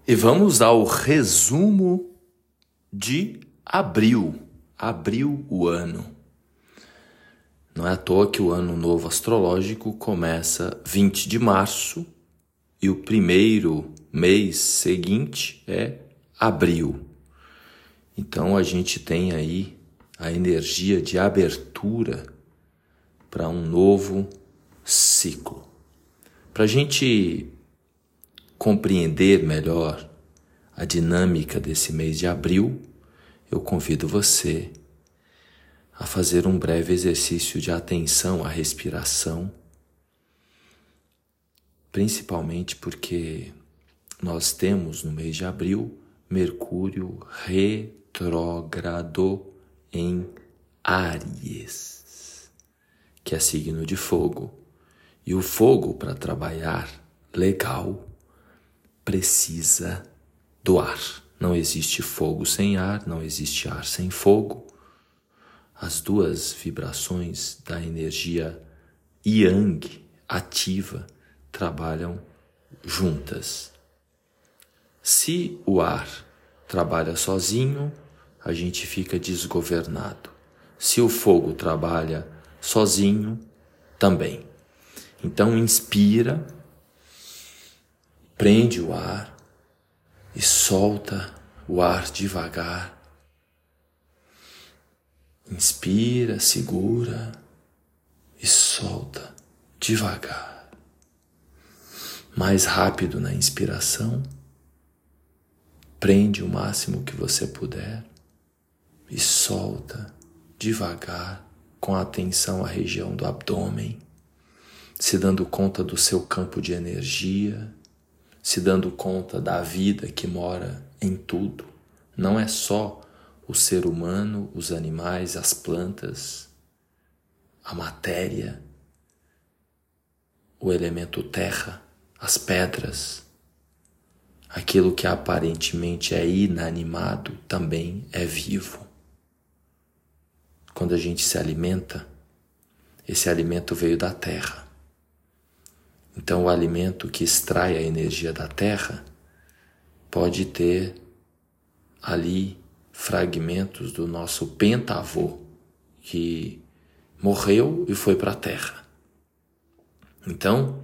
E vamos ao resumo de abril. Abril o ano. Não é à toa que o ano novo astrológico começa 20 de março e o primeiro mês seguinte é abril. Então a gente tem aí a energia de abertura para um novo ciclo. Para a gente compreender melhor a dinâmica desse mês de abril, eu convido você a fazer um breve exercício de atenção à respiração, principalmente porque nós temos no mês de abril Mercúrio retrógrado em Áries, que é signo de fogo. E o fogo, para trabalhar legal, precisa do ar. Não existe fogo sem ar, não existe ar sem fogo. As duas vibrações da energia Yang ativa trabalham juntas. Se o ar trabalha sozinho, a gente fica desgovernado. Se o fogo trabalha sozinho, também. Então inspira, prende o ar e solta o ar devagar. Inspira, segura e solta devagar. Mais rápido na inspiração. Prende o máximo que você puder e solta devagar com atenção à região do abdômen, se dando conta do seu campo de energia, se dando conta da vida que mora em tudo. Não é só o ser humano, os animais, as plantas, a matéria, o elemento terra, as pedras. Aquilo que aparentemente é inanimado também é vivo. Quando a gente se alimenta, esse alimento veio da terra. Então o alimento que extrai a energia da terra pode ter ali fragmentos do nosso pentavô que morreu e foi para a terra. Então,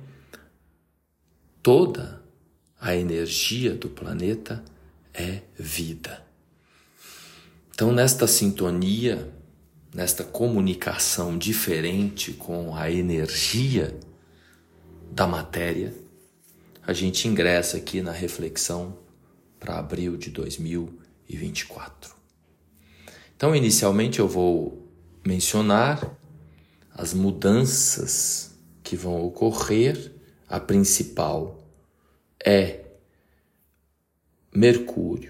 toda a energia do planeta é vida. Então, nesta sintonia, nesta comunicação diferente com a energia da matéria, a gente ingressa aqui na reflexão para abril de 2024. Então, inicialmente eu vou mencionar as mudanças que vão ocorrer. A principal é Mercúrio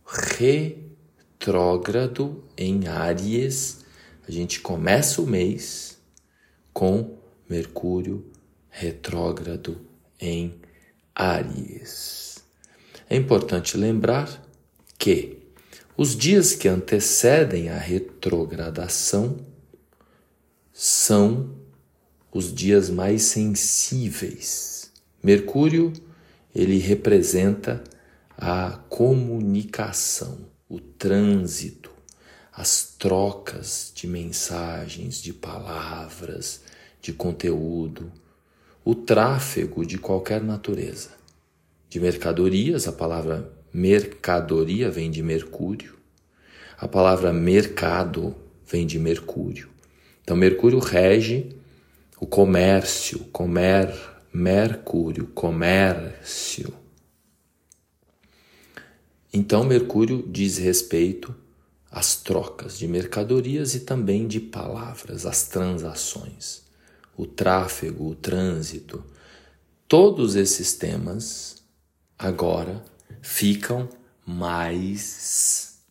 retrógrado em Áries. A gente começa o mês com Mercúrio retrógrado em Áries. É importante lembrar que os dias que antecedem a retrogradação são os dias mais sensíveis. Mercúrio, ele representa a comunicação, o trânsito, as trocas de mensagens, de palavras, de conteúdo, o tráfego de qualquer natureza. De mercadorias, a palavra mercadoria vem de Mercúrio, a palavra mercado vem de Mercúrio. Então Mercúrio rege o comércio, Mercúrio, comércio. Então Mercúrio diz respeito às trocas de mercadorias e também de palavras, as transações, o tráfego, o trânsito. Todos esses temas agora ficam mais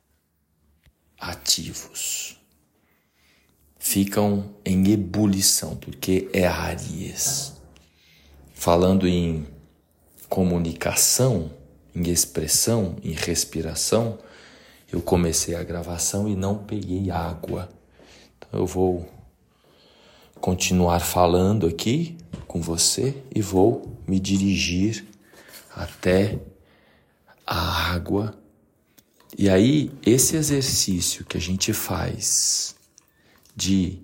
ativos. Ficam em ebulição, porque é Áries. Falando em comunicação, em expressão, em respiração, eu comecei a gravação e não peguei água. Então eu vou continuar falando aqui com você e vou me dirigir até a água. E aí, esse exercício que a gente faz de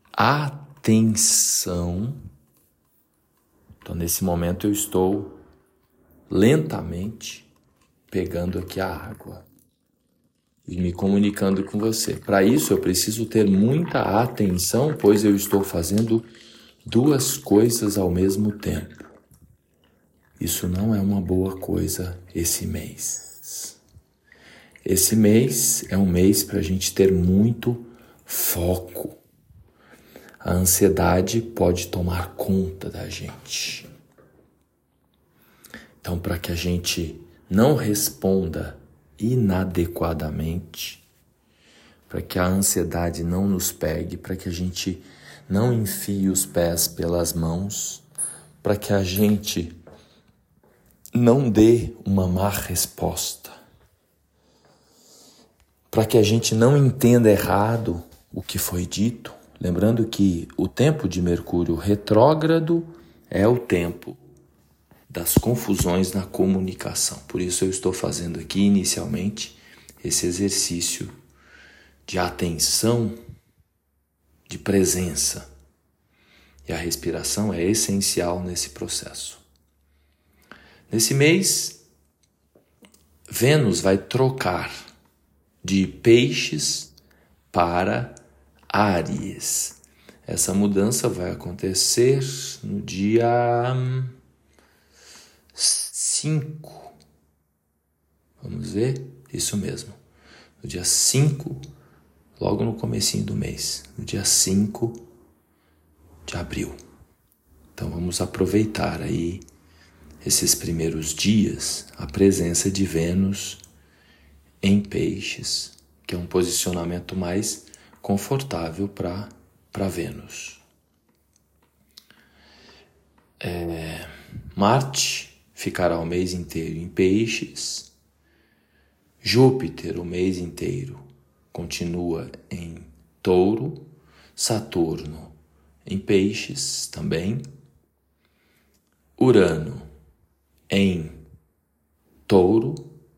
atenção, então nesse momento eu estou lentamente pegando aqui a água e me comunicando com você. Para isso eu preciso ter muita atenção, pois eu estou fazendo duas coisas ao mesmo tempo. Isso não é uma boa coisa esse mês. Esse mês é um mês para a gente ter muito foco. A ansiedade pode tomar conta da gente. Então, para que a gente não responda inadequadamente, para que a ansiedade não nos pegue, para que a gente não enfie os pés pelas mãos, para que a gente não dê uma má resposta, para que a gente não entenda errado o que foi dito. Lembrando que o tempo de Mercúrio retrógrado é o tempo das confusões na comunicação. Por isso eu estou fazendo aqui inicialmente esse exercício de atenção, de presença. E a respiração é essencial nesse processo. Nesse mês, Vênus vai trocar de Peixes para Áries. Essa mudança vai acontecer no dia 5. Vamos ver? Isso mesmo. No dia 5, logo no comecinho do mês. No dia 5 de abril. Então vamos aproveitar aí esses primeiros dias, a presença de Vênus em Peixes, que é um posicionamento mais confortável para Vênus. Marte ficará o mês inteiro em Peixes. Júpiter o mês inteiro continua em Touro. Saturno em Peixes também. Urano em Touro.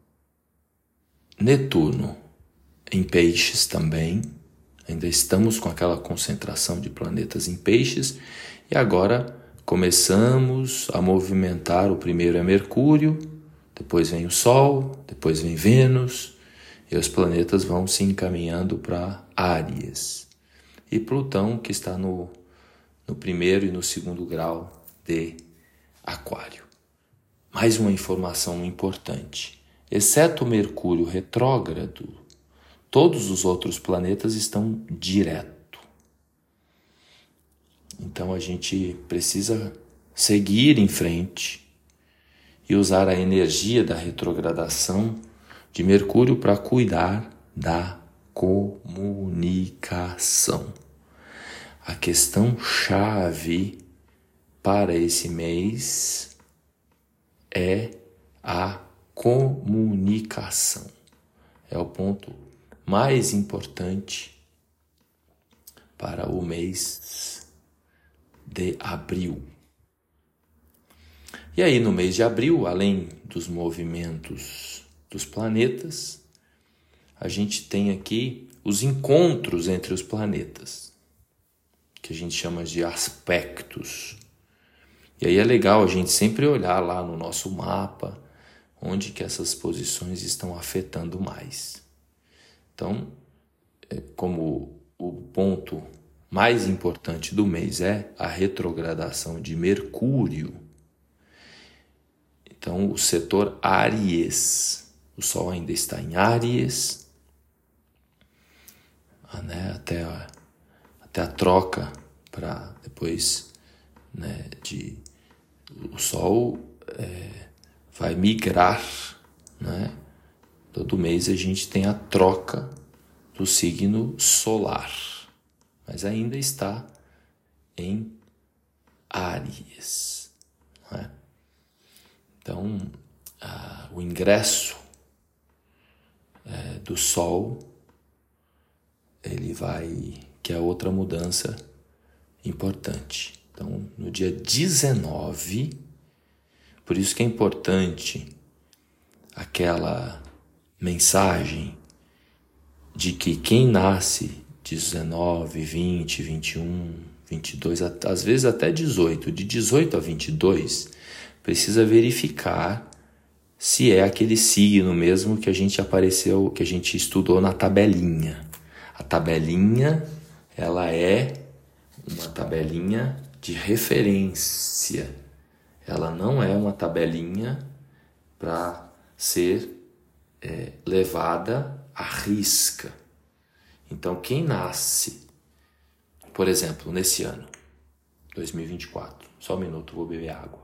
Netuno em Peixes também. Ainda estamos com aquela concentração de planetas em Peixes. E agora começamos a movimentar. O primeiro é Mercúrio, depois vem o Sol, depois vem Vênus. E os planetas vão se encaminhando para Áries. E Plutão, que está no primeiro e no segundo grau de Aquário. Mais uma informação importante. Exceto Mercúrio retrógrado, todos os outros planetas estão direto. Então a gente precisa seguir em frente e usar a energia da retrogradação de Mercúrio para cuidar da comunicação. A questão chave para esse mês é a comunicação. É o ponto mais importante para o mês de abril. E aí, no mês de abril, além dos movimentos dos planetas, a gente tem aqui os encontros entre os planetas, que a gente chama de aspectos. E aí é legal a gente sempre olhar lá no nosso mapa onde que essas posições estão afetando mais. Então, como o ponto mais importante do mês é a retrogradação de Mercúrio, então o setor Áries, o Sol ainda está em Áries, né, até a troca para depois, né, o Sol vai migrar, né? Todo mês a gente tem a troca do signo solar, mas ainda está em Áries, né? Então, o ingresso do Sol, ele vai, que é outra mudança importante. Então, no dia 19, por isso que é importante aquela mensagem de que quem nasce 19, 20, 21, 22, às vezes até 18, de 18 a 22, precisa verificar se é aquele signo mesmo que a gente apareceu, que a gente estudou na tabelinha. A tabelinha, ela é uma tabelinha de referência. Ela não é uma tabelinha para ser levada à risca. Então, quem nasce, por exemplo, nesse ano, 2024, só um minuto, vou beber água.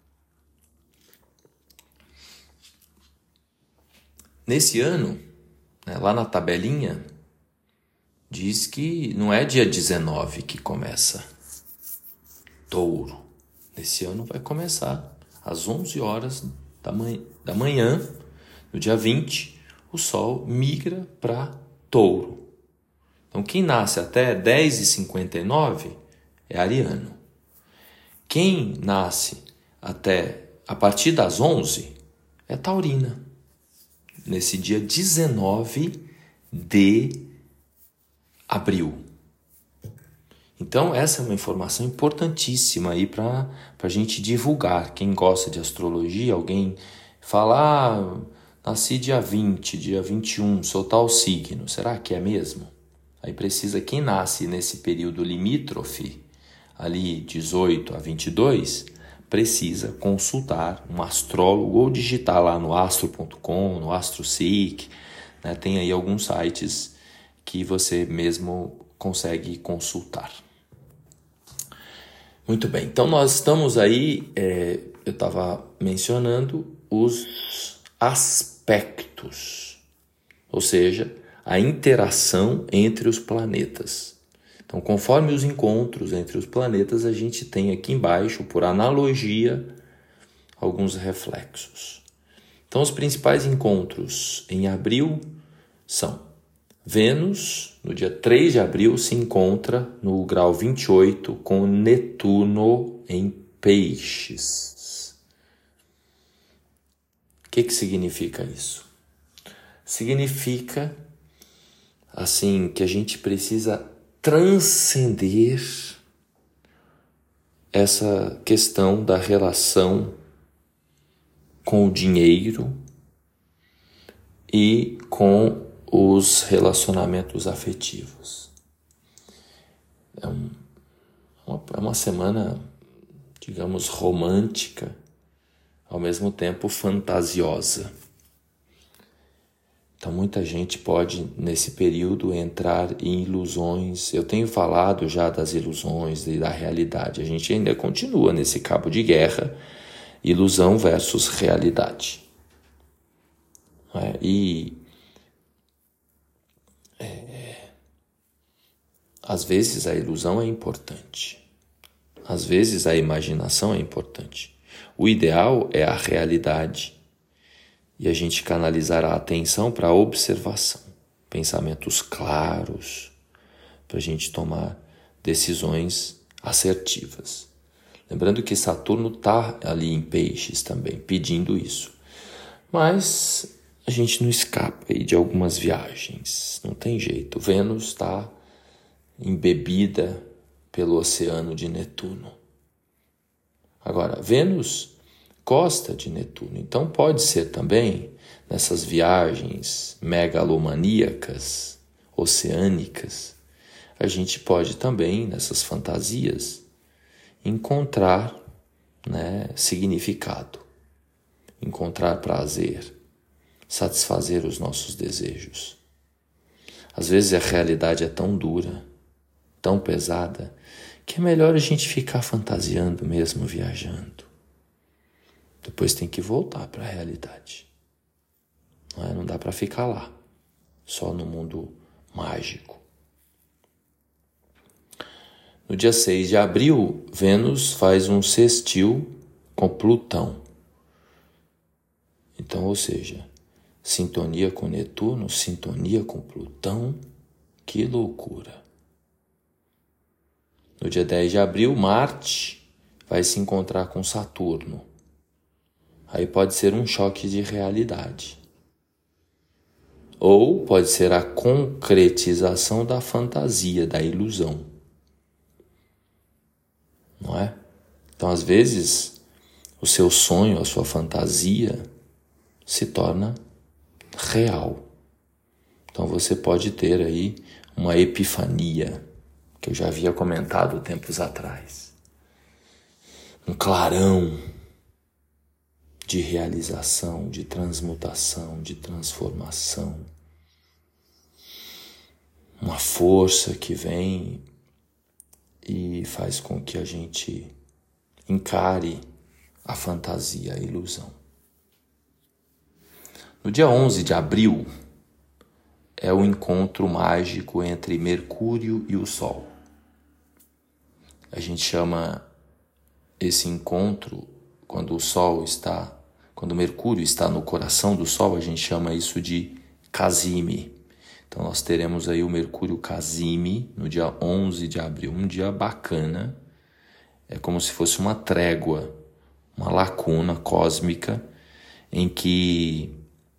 Nesse ano, né, lá na tabelinha, diz que não é dia 19 que começa Touro. Nesse ano vai começar às 11 horas da manhã, no dia 20, o Sol migra para Touro. Então, quem nasce até 10h59 é ariano. Quem nasce a partir das 11 é taurina. Nesse dia 19 de abril. Então, essa é uma informação importantíssima aí para a gente divulgar. Quem gosta de astrologia, alguém fala, nasci dia 20, dia 21, sou tal signo. Será que é mesmo? Aí precisa, quem nasce nesse período limítrofe, ali 18 a 22, precisa consultar um astrólogo ou digitar lá no astro.com, no AstroSeek, né? Tem aí alguns sites que você mesmo consegue consultar. Muito bem, então nós estamos aí, eu estava mencionando os aspectos, ou seja, a interação entre os planetas. Então, conforme os encontros entre os planetas, a gente tem aqui embaixo, por analogia, alguns reflexos. Então, os principais encontros em abril são Vênus, no dia 3 de abril, se encontra no grau 28 com Netuno em Peixes. O que significa isso? Significa, assim, que a gente precisa transcender essa questão da relação com o dinheiro e com os relacionamentos afetivos. É uma semana, digamos, romântica, ao mesmo tempo fantasiosa. Então, muita gente pode, nesse período, entrar em ilusões. Eu tenho falado já das ilusões e da realidade. A gente ainda continua nesse cabo de guerra, ilusão versus realidade. Às vezes a ilusão é importante. Às vezes a imaginação é importante. O ideal é a realidade. E a gente canalizar a atenção para a observação. Pensamentos claros, para a gente tomar decisões assertivas. Lembrando que Saturno está ali em Peixes também, pedindo isso. Mas a gente não escapa aí de algumas viagens. Não tem jeito. Vênus está embebida pelo oceano de Netuno. Agora, Vênus gosta de Netuno, então pode ser também nessas viagens megalomaníacas, oceânicas, a gente pode também, nessas fantasias, encontrar, significado, encontrar prazer, satisfazer os nossos desejos. Às vezes a realidade é tão dura, tão pesada, que é melhor a gente ficar fantasiando mesmo, viajando. Depois tem que voltar para a realidade. Não dá para ficar lá, só no mundo mágico. No dia 6 de abril, Vênus faz um sextil com Plutão. Então, ou seja, sintonia com Netuno, sintonia com Plutão, que loucura. No dia 10 de abril, Marte vai se encontrar com Saturno. aí pode ser um choque de realidade. Ou pode ser a concretização da fantasia, da ilusão. Não é? Então, às vezes, o seu sonho, a sua fantasia se torna real. Então, você pode ter aí uma epifania, que eu já havia comentado tempos atrás. Um clarão de realização, de transmutação, de transformação. Uma força que vem e faz com que a gente encare a fantasia, a ilusão. No dia 11 de abril é o encontro mágico entre Mercúrio e o Sol. A gente chama esse encontro, quando o Mercúrio está no coração do Sol, a gente chama isso de casime. Então nós teremos aí o Mercúrio casime no dia 11 de abril, um dia bacana. É como se fosse uma trégua, uma lacuna cósmica em que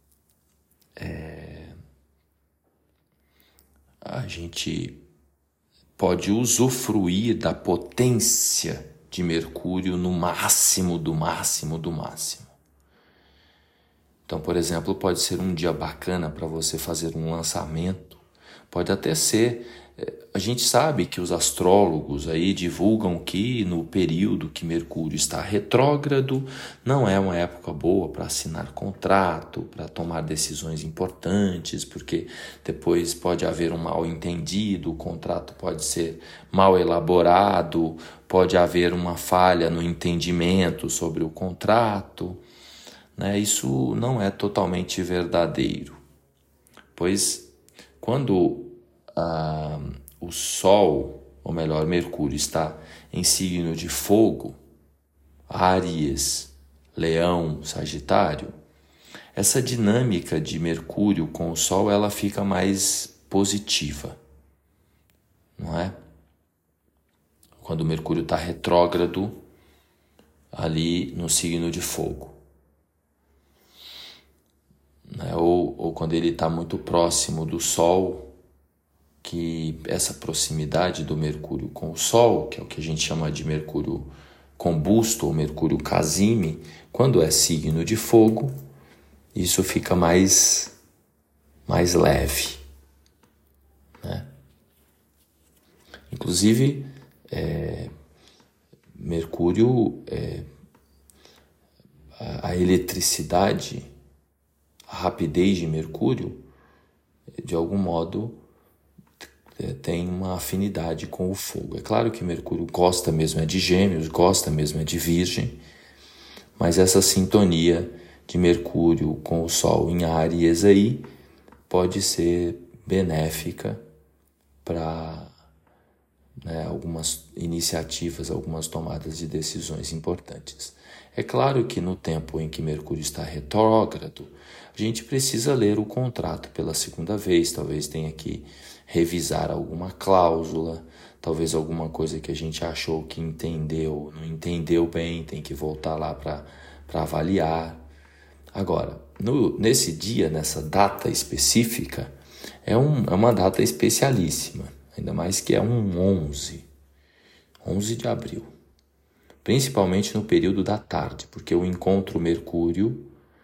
a gente pode usufruir da potência de Mercúrio no máximo do máximo do máximo. Então, por exemplo, pode ser um dia bacana para você fazer um lançamento. Pode até ser. A gente sabe que os astrólogos aí divulgam que no período que Mercúrio está retrógrado não é uma época boa para assinar contrato, para tomar decisões importantes, porque depois pode haver um mal-entendido, o contrato pode ser mal elaborado, pode haver uma falha no entendimento sobre o contrato. Isso não é totalmente verdadeiro, pois quando o Sol, ou melhor, Mercúrio, está em signo de fogo, Áries, Leão, Sagitário, essa dinâmica de Mercúrio com o Sol ela fica mais positiva, não é? Quando o Mercúrio está retrógrado ali no signo de fogo. Ou quando ele está muito próximo do Sol, que essa proximidade do Mercúrio com o Sol, que é o que a gente chama de Mercúrio combusto ou Mercúrio casime, quando é signo de fogo, isso fica mais leve, né? Inclusive, Mercúrio, a eletricidade, a rapidez de Mercúrio, de algum modo, tem uma afinidade com o fogo. É claro que Mercúrio gosta mesmo de Gêmeos, gosta mesmo de Virgem, mas essa sintonia de Mercúrio com o Sol em Áries aí pode ser benéfica para algumas iniciativas, algumas tomadas de decisões importantes. É claro que no tempo em que Mercúrio está retrógrado, a gente precisa ler o contrato pela segunda vez, talvez tenha que revisar alguma cláusula, talvez alguma coisa que a gente achou que entendeu, não entendeu bem, tem que voltar lá para avaliar. Agora, nesse dia, nessa data específica, é uma data especialíssima, ainda mais que é um 11 de abril. Principalmente no período da tarde, porque o encontro Mercúrio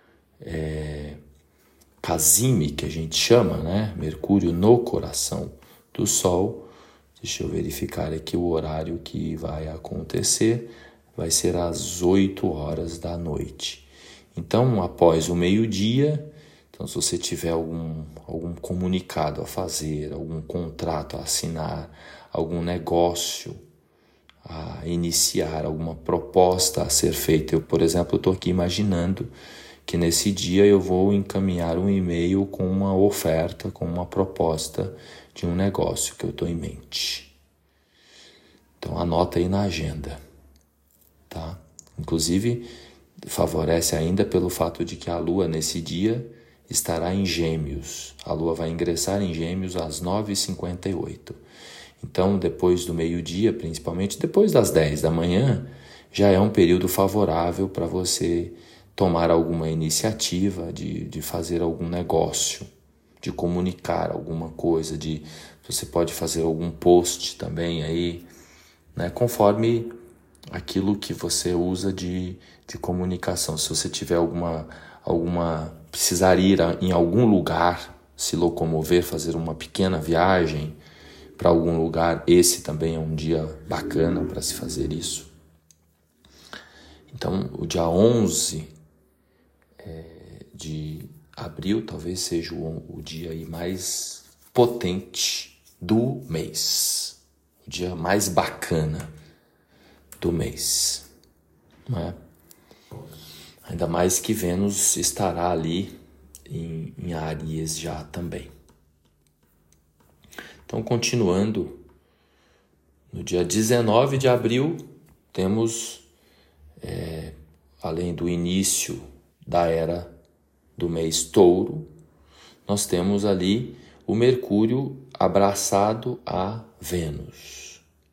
casime, que a gente chama, né? Mercúrio no coração do Sol. Deixa eu verificar aqui o horário que vai acontecer. Vai ser às 8 horas da noite. Então, após o meio-dia, então se você tiver algum comunicado a fazer, algum contrato a assinar, algum negócio a iniciar, alguma proposta a ser feita. Eu, por exemplo, estou aqui imaginando que nesse dia eu vou encaminhar um e-mail com uma oferta, com uma proposta de um negócio que eu estou em mente. Então anota aí na agenda, tá? Inclusive, favorece ainda pelo fato de que a Lua nesse dia estará em Gêmeos. A Lua vai ingressar em Gêmeos às 9h58. Então, depois do meio-dia, principalmente depois das 10 da manhã, já é um período favorável para você tomar alguma iniciativa, de fazer algum negócio, de comunicar alguma coisa, você pode fazer algum post também aí, né? Conforme aquilo que você usa de comunicação. Se você tiver precisar ir em algum lugar, se locomover, fazer uma pequena viagem para algum lugar, esse também é um dia bacana para se fazer isso. Então, o dia 11 de abril talvez seja o dia aí mais potente do mês, o dia mais bacana do mês, não é? Ainda mais que Vênus estará ali em Áries já também. Então, continuando, no dia 19 de abril, temos, além do início da era do mês Touro, nós temos ali o Mercúrio abraçado a Vênus.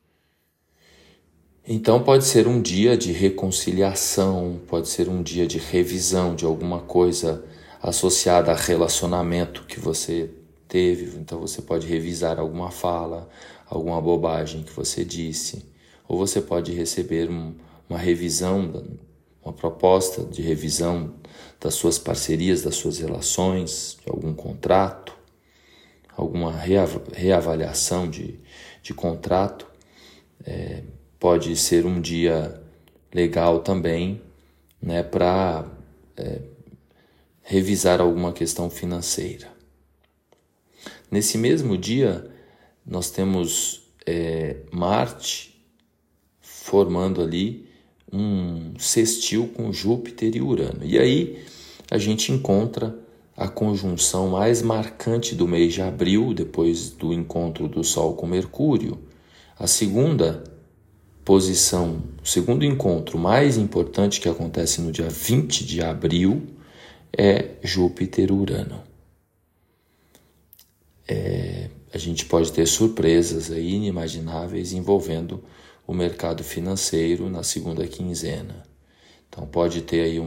Então pode ser um dia de reconciliação, pode ser um dia de revisão de alguma coisa associada a relacionamento que você teve. Então você pode revisar alguma fala, alguma bobagem que você disse. Ou você pode receber uma revisão, uma proposta de revisão das suas parcerias, das suas relações, de algum contrato, alguma reavaliação de contrato. Pode ser um dia legal também, né, para revisar alguma questão financeira. Nesse mesmo dia, nós temos Marte formando ali um sextil com Júpiter e Urano. E aí a gente encontra a conjunção mais marcante do mês de abril, depois do encontro do Sol com Mercúrio. A segunda posição, o segundo encontro mais importante que acontece no dia 20 de abril é Júpiter-Urano. A gente pode ter surpresas aí inimagináveis envolvendo o mercado financeiro na segunda quinzena. Então pode ter aí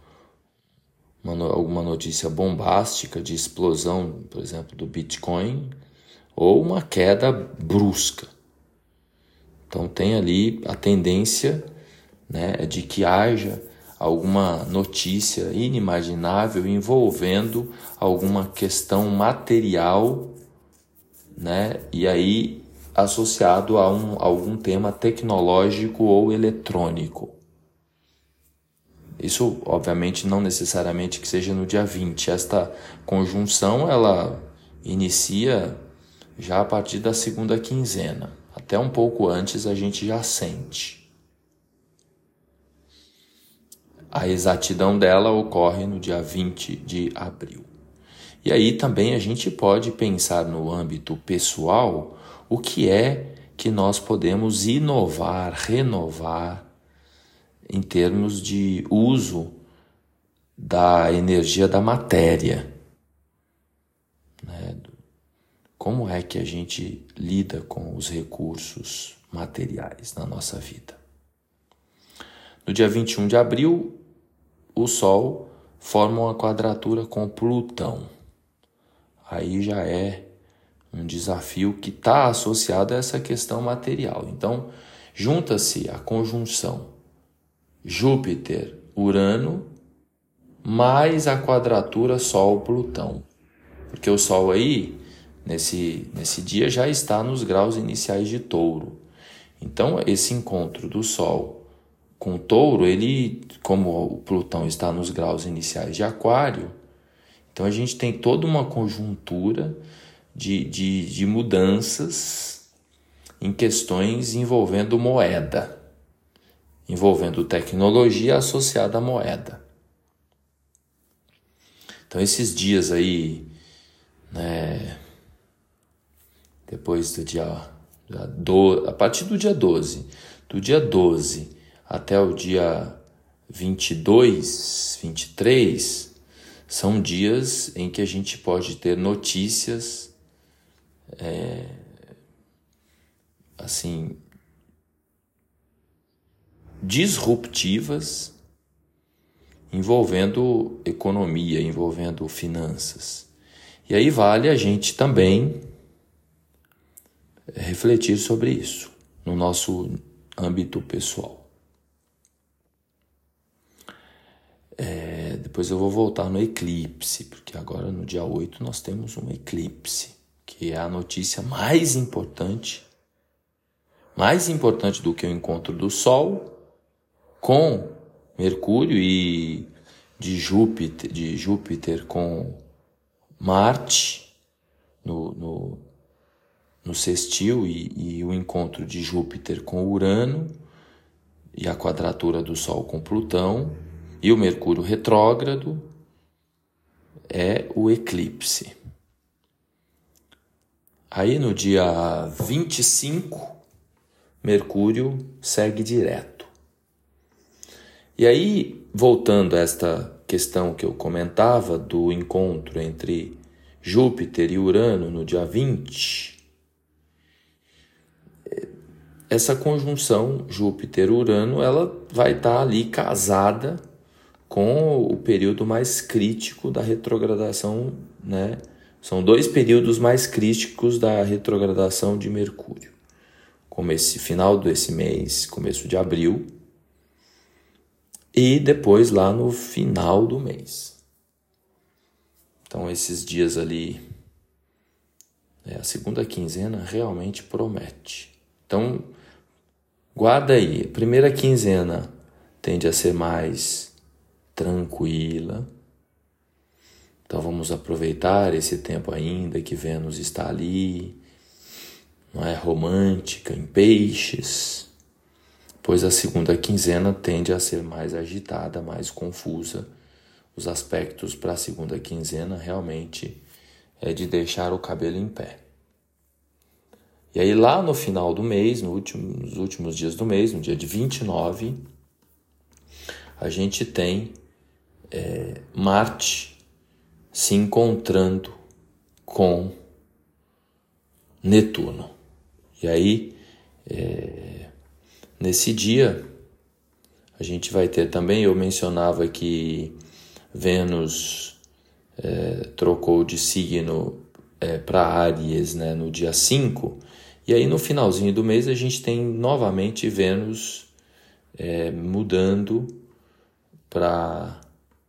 alguma notícia bombástica de explosão, por exemplo, do Bitcoin, ou uma queda brusca. Então tem ali a tendência, né, de que haja alguma notícia inimaginável envolvendo alguma questão material, né, e aí associado a algum tema tecnológico ou eletrônico. Isso, obviamente, não necessariamente que seja no dia 20. Esta conjunção, ela inicia já a partir da segunda quinzena. Até um pouco antes a gente já sente. A exatidão dela ocorre no dia 20 de abril. E aí também a gente pode pensar no âmbito pessoal o que é que nós podemos inovar, renovar em termos de uso da energia da matéria, né? Como é que a gente lida com os recursos materiais na nossa vida? No dia 21 de abril, o Sol forma uma quadratura com Plutão. Aí já é um desafio que está associado a essa questão material. Então, junta-se a conjunção Júpiter-Urano mais a quadratura Sol-Plutão. Porque o Sol aí, nesse dia, já está nos graus iniciais de Touro. Então, esse encontro do Sol com Touro, ele, como o Plutão está nos graus iniciais de Aquário, então a gente tem toda uma conjuntura de mudanças em questões envolvendo moeda, envolvendo tecnologia associada à moeda. Então esses dias aí, né, depois do a partir do dia 12, do dia 12 até o dia 22, 23, são dias em que a gente pode ter notícias assim, disruptivas envolvendo economia, envolvendo finanças. E aí vale a gente também refletir sobre isso no nosso âmbito pessoal. Depois eu vou voltar no eclipse, porque agora no dia 8 nós temos um eclipse, que é a notícia mais importante do que o encontro do Sol com Mercúrio e de Júpiter com Marte no sextil e o encontro de Júpiter com Urano e a quadratura do Sol com Plutão e o Mercúrio retrógrado é o eclipse. Aí no dia 25, Mercúrio segue direto. E aí, voltando a esta questão que eu comentava do encontro entre Júpiter e Urano no dia 20, essa conjunção Júpiter-Urano, ela vai estar ali casada com o período mais crítico da retrogradação, né? São 2 períodos mais críticos da retrogradação de Mercúrio. Como esse final desse mês, começo de abril, e depois lá no final do mês. Então esses dias ali, a segunda quinzena realmente promete. Então guarda aí, a primeira quinzena tende a ser mais tranquila. Então vamos aproveitar esse tempo ainda que Vênus está ali, não é romântica, em peixes, pois a segunda quinzena tende a ser mais agitada, mais confusa. Os aspectos para a segunda quinzena realmente é de deixar o cabelo em pé. E aí lá no final do mês, nos últimos dias do mês, no dia de 29, a gente tem Marte se encontrando com Netuno. E aí, nesse dia, a gente vai ter também, eu mencionava que Vênus trocou de signo para Áries, né, no dia 5, e aí no finalzinho do mês a gente tem novamente Vênus mudando para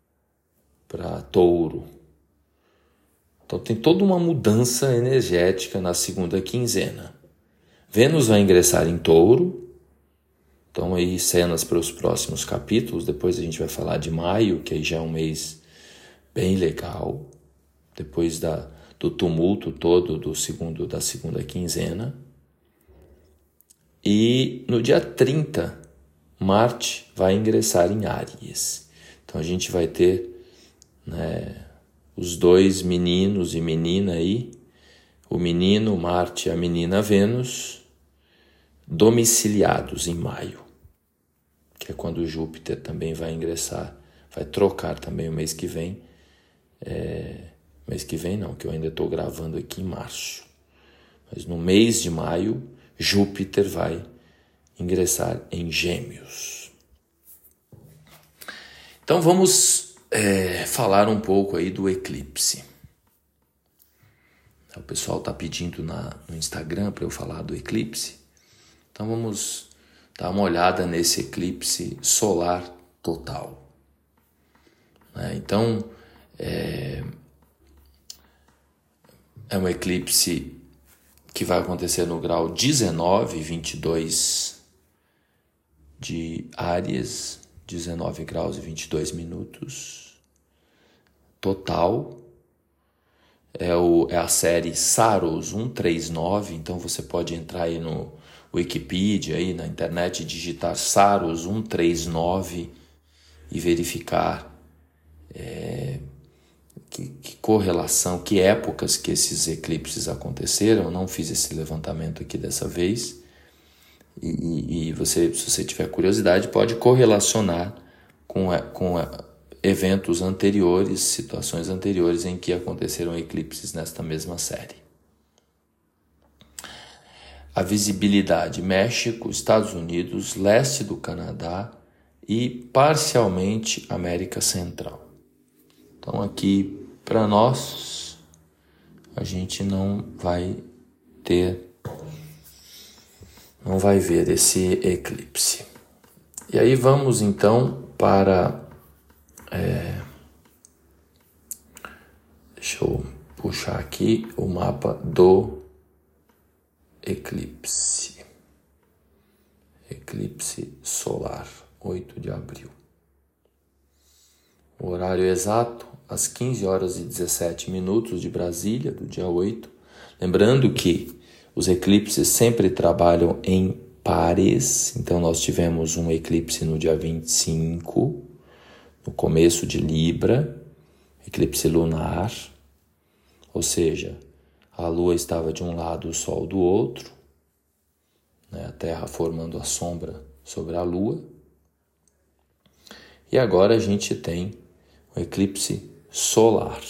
Touro. Então tem toda uma mudança energética na segunda quinzena. Vênus vai ingressar em Touro. Então aí cenas para os próximos capítulos. Depois a gente vai falar de maio, que aí já é um mês bem legal. Depois do tumulto todo da segunda quinzena. E no dia 30, Marte vai ingressar em Áries. Então a gente vai ter, né, os 2 meninos e menina aí, o menino Marte e a menina Vênus, domiciliados em maio, que é quando Júpiter também vai ingressar, vai trocar também o mês que vem. Mês que vem não, que eu ainda estou gravando aqui em março. Mas no mês de maio, Júpiter vai ingressar em Gêmeos. Então vamos falar um pouco aí do eclipse. O pessoal está pedindo no Instagram para eu falar do eclipse. Então vamos dar uma olhada nesse eclipse solar total. Então é um eclipse que vai acontecer no grau 19 e 22 de Áries, 19 graus e 22 minutos. Total. É a série Saros 139, então você pode entrar aí no Wikipedia, aí na internet, digitar Saros 139 e verificar que correlação, que épocas que esses eclipses aconteceram. Eu não fiz esse levantamento aqui dessa vez. E você, se você tiver curiosidade, pode correlacionar com eventos anteriores, situações anteriores em que aconteceram eclipses nesta mesma série. A visibilidade: México, Estados Unidos, leste do Canadá e parcialmente América Central. Então aqui para nós a gente não vai ver esse eclipse. E aí vamos então para deixa eu puxar aqui o mapa do eclipse. Eclipse solar, 8 de abril. O horário exato, às 15 horas e 17 minutos de Brasília, do dia 8. Lembrando que os eclipses sempre trabalham em pares. Então, nós tivemos um eclipse no dia 25, no começo de Libra, eclipse lunar. Ou seja, a Lua estava de um lado, o Sol do outro, né? A Terra formando a sombra sobre a Lua. E agora a gente tem um eclipse solar.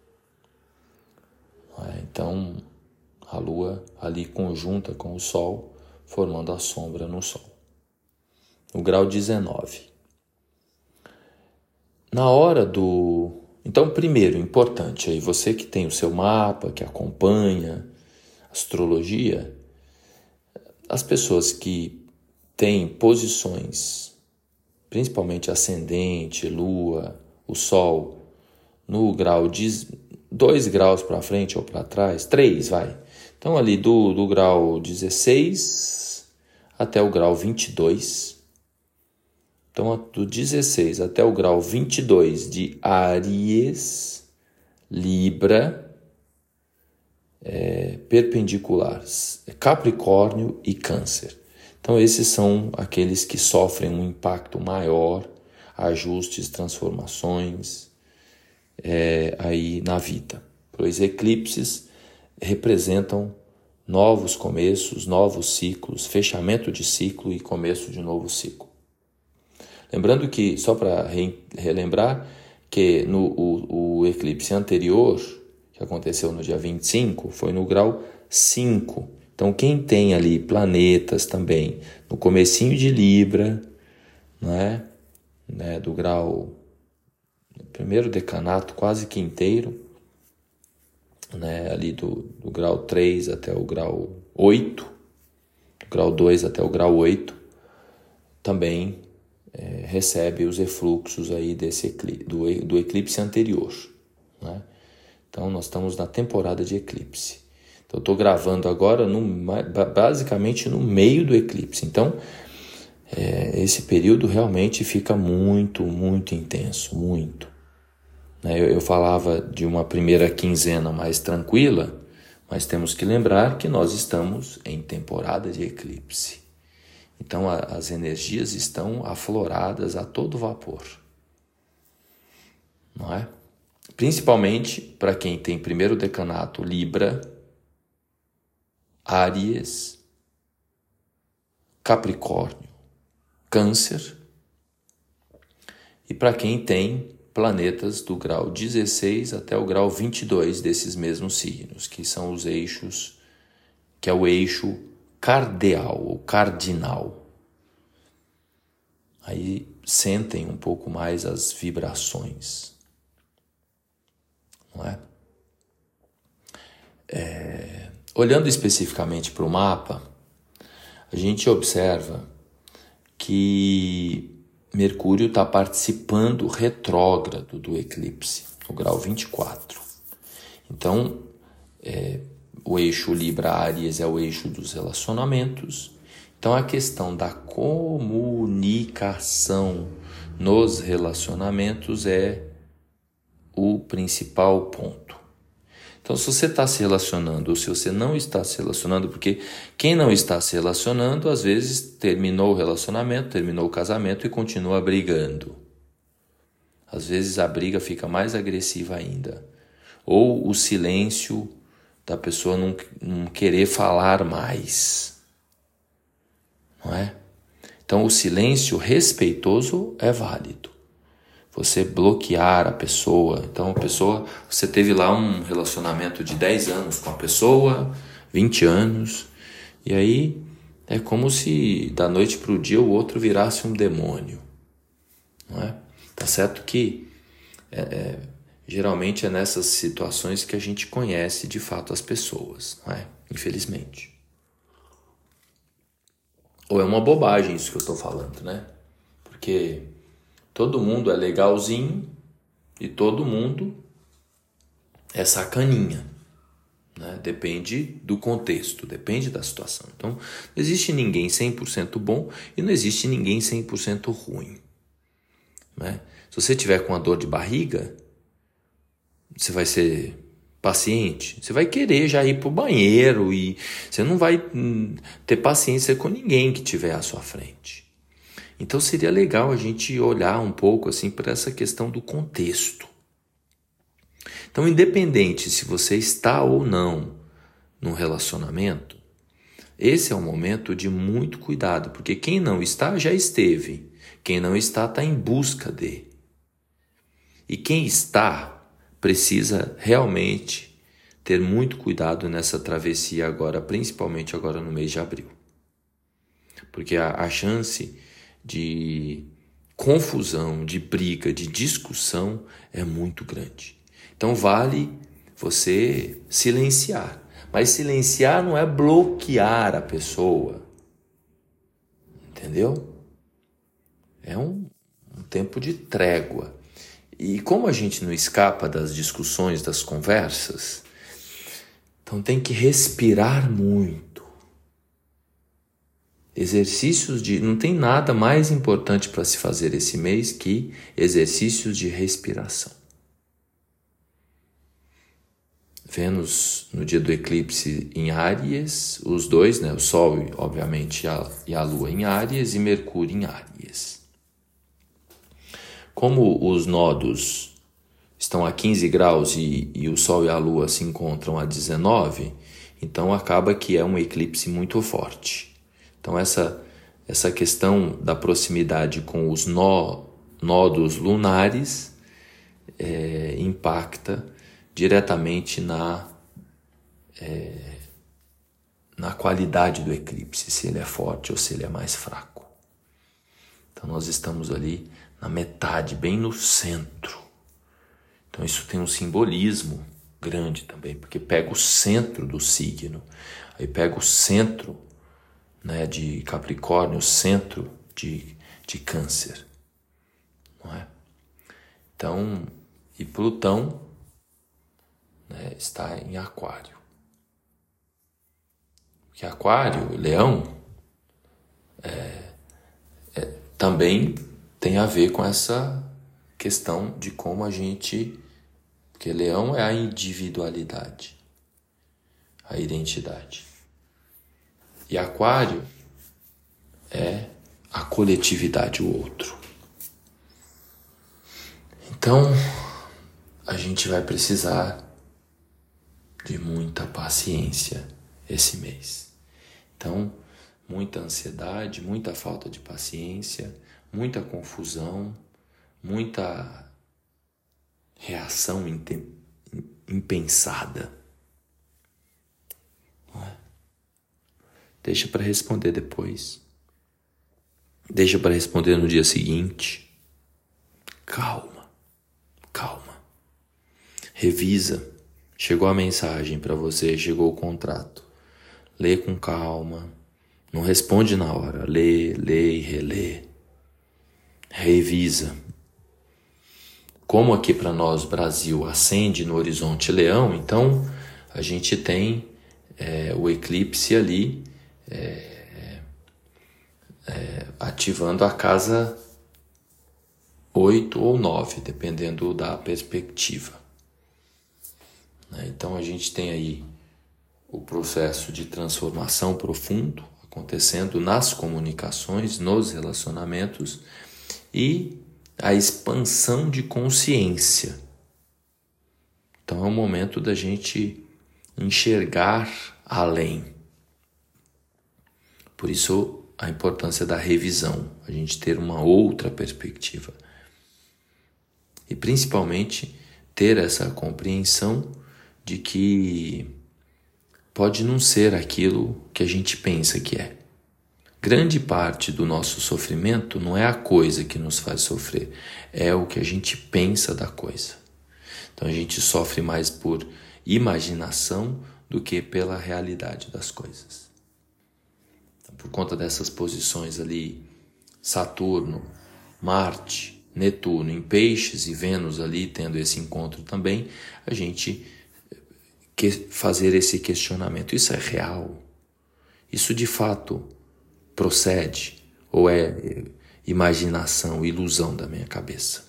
Então, a Lua ali conjunta com o Sol, formando a sombra no Sol. No grau 19. Na hora do... Então, primeiro, importante, aí você que tem o seu mapa, que acompanha astrologia, as pessoas que têm posições, principalmente ascendente, Lua, o Sol, no grau de 2 graus para frente ou para trás, 3, vai. Então, ali do grau 16 até o grau 22. Então, do 16 até o grau 22 de Áries, Libra, perpendiculares, Capricórnio e Câncer. Então, esses são aqueles que sofrem um impacto maior, ajustes, transformações aí na vida. Pois eclipses representam novos começos, novos ciclos, fechamento de ciclo e começo de novo ciclo. Lembrando que, só para relembrar, que o eclipse anterior, que aconteceu no dia 25, foi no grau 5. Então, quem tem ali planetas também no comecinho de Libra, né, do grau, primeiro decanato, quase que inteiro, né, ali do grau 3 até o grau 8, do grau 2 até o grau 8, também recebe os efluxos aí do eclipse anterior, né? Então, nós estamos na temporada de eclipse. Então, eu estou gravando agora basicamente no meio do eclipse. Então, esse período realmente fica muito, muito intenso, muito. Eu falava de uma primeira quinzena mais tranquila, mas temos que lembrar que nós estamos em temporada de eclipse. Então, as energias estão afloradas a todo vapor, não é? Principalmente para quem tem primeiro decanato Libra, Áries, Capricórnio, Câncer, e para quem tem planetas do grau 16 até o grau 22 desses mesmos signos, que são os eixos, que é o eixo cardeal ou cardinal. Aí sentem um pouco mais as vibrações, não é? Olhando especificamente para o mapa, a gente observa que Mercúrio está participando retrógrado do eclipse, no grau 24. Então, o eixo Libra-Áries é o eixo dos relacionamentos. Então, a questão da comunicação nos relacionamentos é o principal ponto. Então, se você está se relacionando ou se você não está se relacionando, porque quem não está se relacionando, às vezes terminou o relacionamento, terminou o casamento e continua brigando. Às vezes a briga fica mais agressiva ainda. Ou o silêncio da pessoa não querer falar mais. Não é? Então, o silêncio respeitoso é válido. Você bloquear a pessoa. Então, você teve lá um relacionamento de 10 anos com a pessoa, 20 anos, e aí é como se da noite para o dia o outro virasse um demônio. não é? Tá certo que geralmente é nessas situações que a gente conhece de fato as pessoas, não é? Infelizmente. Ou é uma bobagem isso que eu estou falando, né? Porque todo mundo é legalzinho e todo mundo é sacaninha, né? Depende do contexto, depende da situação. Então, não existe ninguém 100% bom e não existe ninguém 100% ruim, né? Se você tiver com uma dor de barriga, você vai ser paciente, você vai querer já ir para o banheiro e você não vai ter paciência com ninguém que tiver à sua frente. Então seria legal a gente olhar um pouco assim para essa questão do contexto. Então, independente se você está ou não num relacionamento, esse é um momento de muito cuidado, porque quem não está já esteve, quem não está está em busca de. E quem está precisa realmente ter muito cuidado nessa travessia agora, principalmente agora no mês de abril. Porque a chance de confusão, de briga, de discussão é muito grande. Então vale você silenciar. Mas silenciar não é bloquear a pessoa. Entendeu? É um tempo de trégua. E como a gente não escapa das discussões, das conversas, então tem que respirar muito. Exercícios de... Não tem nada mais importante para se fazer esse mês que exercícios de respiração. Vênus, no dia do eclipse em Áries, os dois, né, o Sol, obviamente, e a Lua em Áries, e Mercúrio em Áries. Como os nodos estão a 15 graus e o Sol e a Lua se encontram a 19, então acaba que é um eclipse muito forte. Então essa questão da proximidade com os nodos lunares impacta diretamente na qualidade do eclipse, se ele é forte ou se ele é mais fraco. Então nós estamos ali na metade, bem no centro. Então isso tem um simbolismo grande também, porque pega o centro do signo, aí pega o centro, né, de Capricórnio, o centro de Câncer, não é? Então, e Plutão, né, está em Aquário. Porque Aquário, Leão, também tem a ver com essa questão de como a gente... Porque Leão é a individualidade, a identidade. E Aquário é a coletividade, o outro. Então, a gente vai precisar de muita paciência esse mês. Então, muita ansiedade, muita falta de paciência, muita confusão, muita reação impensada. Não é? Deixa para responder depois. Deixa para responder no dia seguinte. Calma, calma. Revisa. Chegou a mensagem para você, chegou o contrato. Lê com calma. Não responde na hora. Lê e relê. Revisa. Como aqui para nós, Brasil, acende no horizonte Leão, então a gente tem o eclipse ali ativando a casa 8 ou 9, dependendo da perspectiva. Então a gente tem aí o processo de transformação profundo acontecendo nas comunicações, nos relacionamentos e a expansão de consciência. Então é o momento da gente enxergar além. Por isso a importância da revisão, a gente ter uma outra perspectiva. E principalmente ter essa compreensão de que pode não ser aquilo que a gente pensa que é. grande parte do nosso sofrimento não é a coisa que nos faz sofrer, é o que a gente pensa da coisa. Então a gente sofre mais por imaginação do que pela realidade das coisas. Então, por conta dessas posições ali, Saturno, Marte, Netuno em Peixes e Vênus ali tendo esse encontro também, a gente fazer esse questionamento. Isso é real? Isso de fato procede? Ou é imaginação, ilusão da minha cabeça?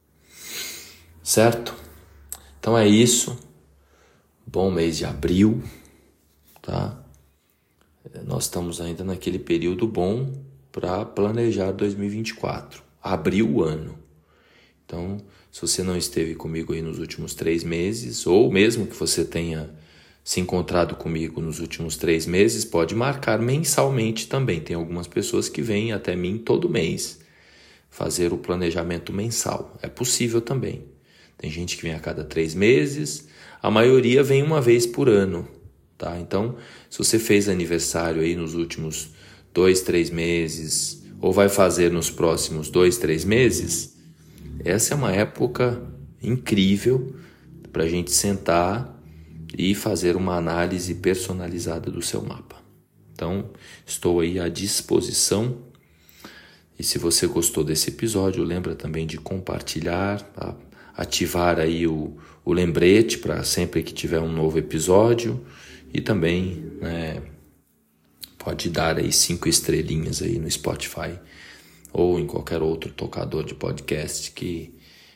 Certo? Então é isso. Bom mês de abril, tá? Nós estamos ainda naquele período bom para planejar 2024. Abril o ano. Então, se você não esteve comigo aí nos últimos 3 meses, ou mesmo que você tenha se encontrado comigo nos últimos 3 meses, pode marcar mensalmente também. Tem algumas pessoas que vêm até mim todo mês fazer o planejamento mensal. É possível também. Tem gente que vem a cada 3 meses, a maioria vem uma vez por ano, tá? Então, se você fez aniversário aí nos últimos 2, 3 meses, ou vai fazer nos próximos 2, 3 meses, essa é uma época incrível para a gente sentar e fazer uma análise personalizada do seu mapa. Então, estou aí à disposição. E se você gostou desse episódio, lembra também de compartilhar, ativar aí o lembrete para sempre que tiver um novo episódio. E também, pode dar aí 5 estrelinhas aí no Spotify ou em qualquer outro tocador de podcast que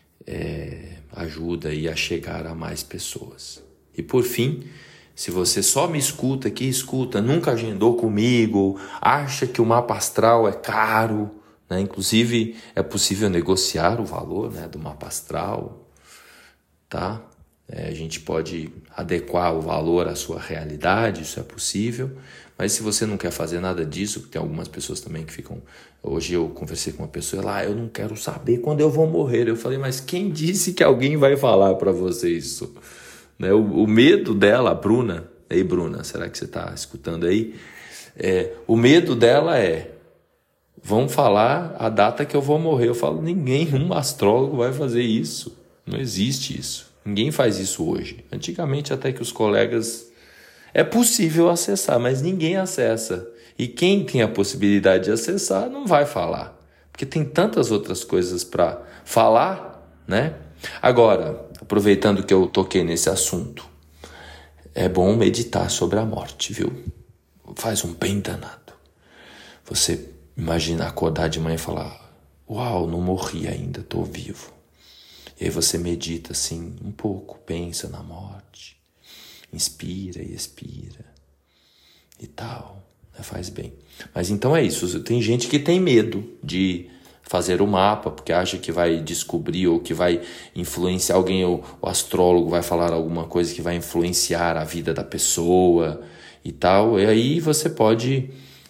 ajuda aí a chegar a mais pessoas. E por fim, se você só me escuta aqui, nunca agendou comigo, acha que o mapa astral é caro, né? Inclusive é possível negociar o valor, né, do mapa astral, tá? A gente pode adequar o valor à sua realidade, isso é possível. Mas se você não quer fazer nada disso, porque tem algumas pessoas também que ficam... Hoje eu conversei com uma pessoa, eu não quero saber quando eu vou morrer. Eu falei, mas quem disse que alguém vai falar para você isso? Né? O medo dela, a Bruna... Ei, Bruna, será que você está escutando aí? O medo dela vão falar a data que eu vou morrer. Eu falo, um astrólogo vai fazer isso. Não existe isso. Ninguém faz isso hoje. Antigamente até que os colegas... É possível acessar, mas ninguém acessa. E quem tem a possibilidade de acessar não vai falar. Porque tem tantas outras coisas para falar, né? Agora, aproveitando que eu toquei nesse assunto, é bom meditar sobre a morte, viu? Faz um bem danado. Você imagina acordar de manhã e falar, uau, não morri ainda, estou vivo. E aí você medita assim um pouco, pensa na morte. Inspira e expira e tal, né? Faz bem. Mas então é isso, tem gente que tem medo de fazer o mapa, porque acha que vai descobrir ou que vai influenciar alguém, ou o astrólogo vai falar alguma coisa que vai influenciar a vida da pessoa e tal. E aí você pode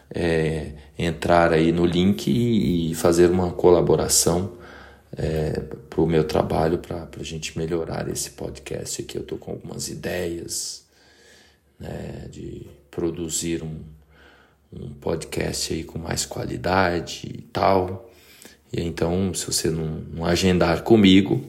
entrar aí no link e fazer uma colaboração para o meu trabalho, para a gente melhorar esse podcast aqui. Eu estou com algumas ideias, né, de produzir um podcast aí com mais qualidade e tal. E então, se você não agendar comigo,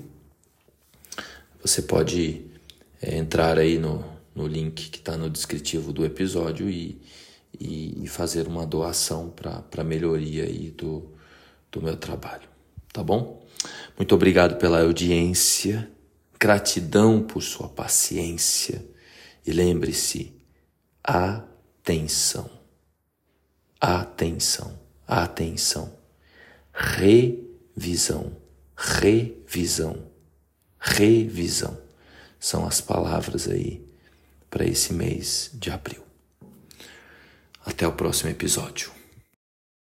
você pode entrar aí no link que está no descritivo do episódio e fazer uma doação para a melhoria aí do meu trabalho, tá bom? Muito obrigado pela audiência, gratidão por sua paciência e lembre-se, atenção, atenção, atenção, revisão, revisão, revisão são as palavras aí para esse mês de abril. Até o próximo episódio.